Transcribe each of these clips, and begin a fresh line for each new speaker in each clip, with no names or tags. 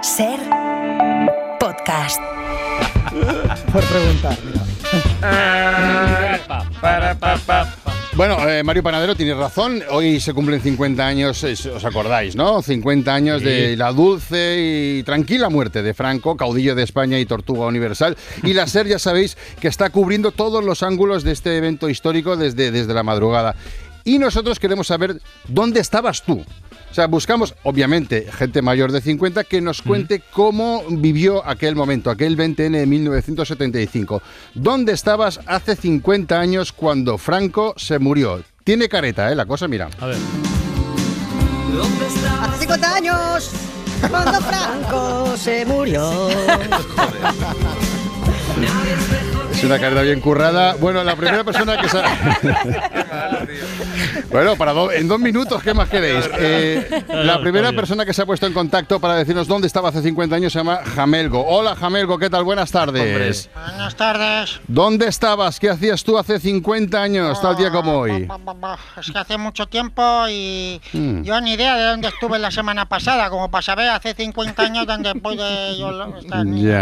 Ser podcast.
Por preguntar,
Bueno, Mario Panadero tiene razón. Hoy se cumplen 50 años, os acordáis, ¿no? 50 años de la dulce y tranquila muerte de Franco, caudillo de España y tortuga universal. Y la SER, ya sabéis, que está cubriendo todos los ángulos de este evento histórico desde la madrugada. Y nosotros queremos saber dónde estabas tú. O sea, buscamos, obviamente, gente mayor de 50 que nos cuente cómo vivió aquel momento, aquel 20N de 1975. ¿Dónde estabas hace 50 años cuando Franco se murió? Tiene careta, la cosa, mira.
A ver.
Hace 50 años, cuando Franco se murió.
Es una careta bien currada. Bueno, la primera persona que se... Bueno, en 2 minutos, ¿qué más queréis? La primera persona que se ha puesto en contacto para decirnos dónde estaba hace 50 años se llama Jamelgo. Hola, Jamelgo, ¿qué tal? Buenas tardes.
Buenas tardes.
¿Dónde estabas? ¿Qué hacías tú hace 50 años, tal día como hoy?
Es que hace mucho tiempo y yo ni idea de dónde estuve la semana pasada, como para saber hace 50 años dónde pude yo estar.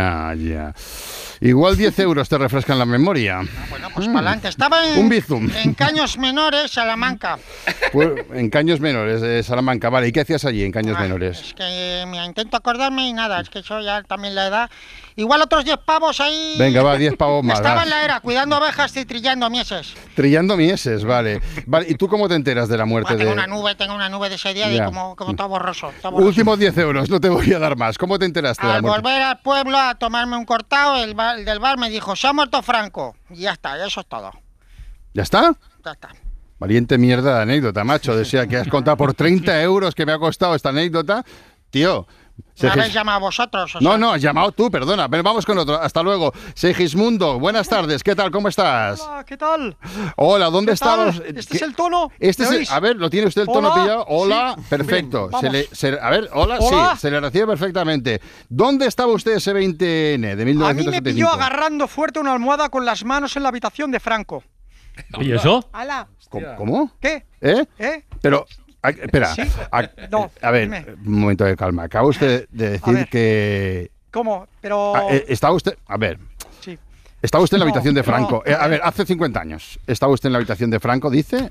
Ya. Igual 10 euros te refrescan la memoria.
Bueno, pues para adelante. Estaba
Un bizum.
en Caños Menores, Salamanca.
Pues, en Caños Menores de Salamanca, vale. ¿Y qué hacías allí en Caños Menores?
Es que me intento acordarme y nada, es que eso ya también la edad. Igual otros 10 pavos ahí.
Venga, va, 10 pavos más.
Estaba
va.
en la era, cuidando ovejas y trillando mieses.
Trillando mieses, vale. ¿Y tú cómo te enteras de la muerte
Tengo
de...?
tengo una nube de ese día
Ya.
y como todo borroso.
Últimos 10 euros, no te voy a dar más. ¿Cómo te enteraste de la
Al
muerte?
volver al pueblo a tomarme un cortado, el del bar me dijo, se ha muerto Franco. Y ya está, eso es todo.
¿Ya está?
Ya está.
Valiente mierda de anécdota, macho. Decía que has contado por 30 euros que me ha costado esta anécdota. Tío...
¿Me habéis llamado vosotros?
No, has llamado tú, perdona. Pero vamos con otro. Hasta luego. Segismundo, buenas tardes. ¿Qué tal? ¿Cómo estás?
Hola, ¿qué tal?
Hola, ¿dónde
¿Qué tal?
estabas?
Este es el tono.
Este
¿Me
es
oís?
a ver, ¿lo tiene usted el tono
Hola.
pillado? Hola,
Sí.
perfecto.
Bien, vamos.
A ver, hola,
Hola.
sí, se le recibe perfectamente. ¿Dónde estaba usted ese 20N de
A mí
1975?
me pilló agarrando fuerte una almohada con las manos en la habitación de Franco.
¿Y eso?
¡Hala!
¿Cómo?
¿Qué?
¿Eh? Pero... espera,
Sí. No,
a ver,
dime.
un momento de calma. Acaba usted de
A
decir
ver.
que...
¿Cómo? Pero...
estaba usted... A ver...
Sí.
Estaba usted en la
No,
habitación de Franco.
no.
A ver, hace 50 años. Estaba usted en la habitación de Franco, dice,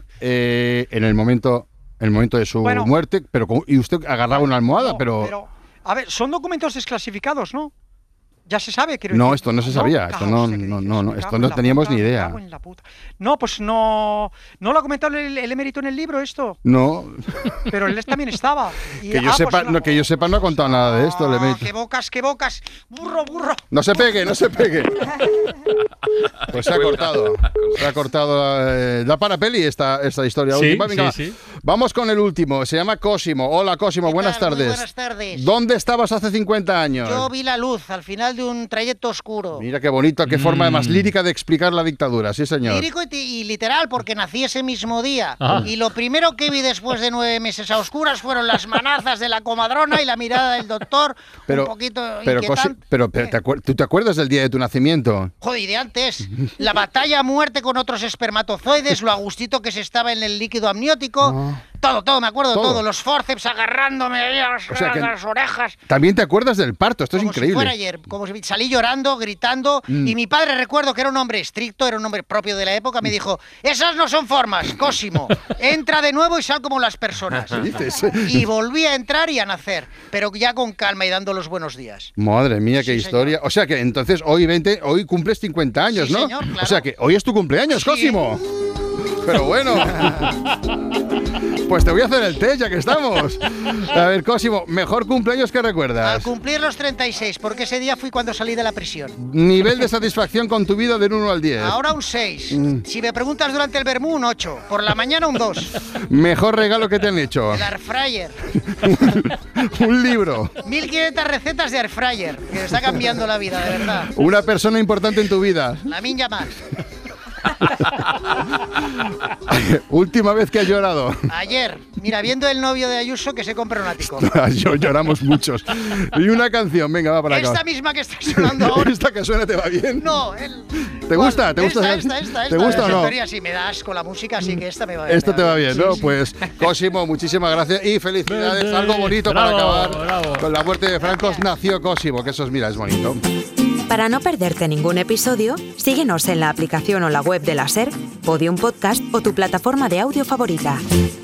en el momento de su
Bueno.
muerte, y usted agarraba una almohada,
No,
pero...
A ver, son documentos desclasificados, ¿no? Ya se sabe, quiero
No,
decir.
esto no se sabía, esto no,
¿qué
no,
dices?
no,
Me
esto
cago
no
en la
teníamos
puta,
ni
me
idea.
cago en la puta. No, pues no lo ha comentado el emérito en el libro esto,
No,
pero él también estaba. Y-
que yo sepa,
pues
no, que yo sepa no ha contado nada de esto.
¡Qué bocas! ¡Burro!
No se pegue. Pues se ha cortado. Da para peli esta historia
Sí,
última. Venga,
sí.
Vamos con el último. Se llama Cosimo. Hola, Cosimo,
¿Qué
buenas
tal? Muy
tardes.
buenas tardes.
¿Dónde estabas hace 50 años?
Yo vi la luz al final de un trayecto oscuro.
Mira qué bonito, qué forma más lírica de explicar la dictadura, sí señor.
Lírico y literal, porque nací ese mismo día.
Ah.
Y lo primero que vi después de 9 meses a oscuras fueron las manazas de la comadrona y la mirada del doctor, un poquito inquietante.
¿Tú te acuerdas del día de tu nacimiento?
Joder, y de antes, la batalla a muerte con otros espermatozoides, lo a gustito que se estaba en el líquido amniótico, todo, me acuerdo de
Todo.
todo, los forceps agarrándome ahí a
O sea que-
las orejas.
También te acuerdas del parto, esto
Como
es increíble.
si fuera ayer, como si salí llorando, gritando, y mi padre, recuerdo que era un hombre estricto, era un hombre propio de la época, me dijo, esas no son formas, Cosimo, entra de nuevo y sal como las personas.
¿Qué dices?
Y volví a entrar y a nacer, pero ya con calma y dando los buenos días.
Madre mía, qué
Sí,
historia.
señor.
O sea que entonces hoy cumples 50 años,
Sí,
¿no?
señor, claro.
O sea que hoy es tu cumpleaños,
Sí.
Cosimo. Pero bueno. Pues te voy a hacer el test ya que estamos. A ver, Cosimo, mejor cumpleaños que
Al
recuerdas.
cumplir los 36, porque ese día fui cuando salí de la prisión.
Nivel de satisfacción con tu vida del 1 al 10.
Ahora un 6. Si me preguntas durante el vermú, un 8. Por la mañana un 2.
Mejor regalo que te han hecho.
El air fryer.
Un libro.
1500 recetas de air fryer, que me está cambiando la vida, de verdad.
Una persona importante en tu vida.
La Minja Max.
Última vez que has llorado.
Ayer, mira, viendo el novio de Ayuso que se compra un ático.
Lloramos muchos. Y una canción, venga, va para acá.
Esta misma que está sonando ahora.
¿Esta que suena te va bien?
No,
¿Te gusta? ¿Te gusta?
Esta.
¿Te gusta o no?
Sí, me das con la música, así que esta me va bien.
Esta te va bien, ¿no?
Sí.
Pues, Cosimo, muchísimas gracias y felicidades. Algo bonito para acabar. Con la muerte de Franco nació Cosimo, que eso es, mira, es bonito.
Para no perderte ningún episodio, síguenos en la aplicación o la web de la SER, Podium Podcast o tu plataforma de audio favorita.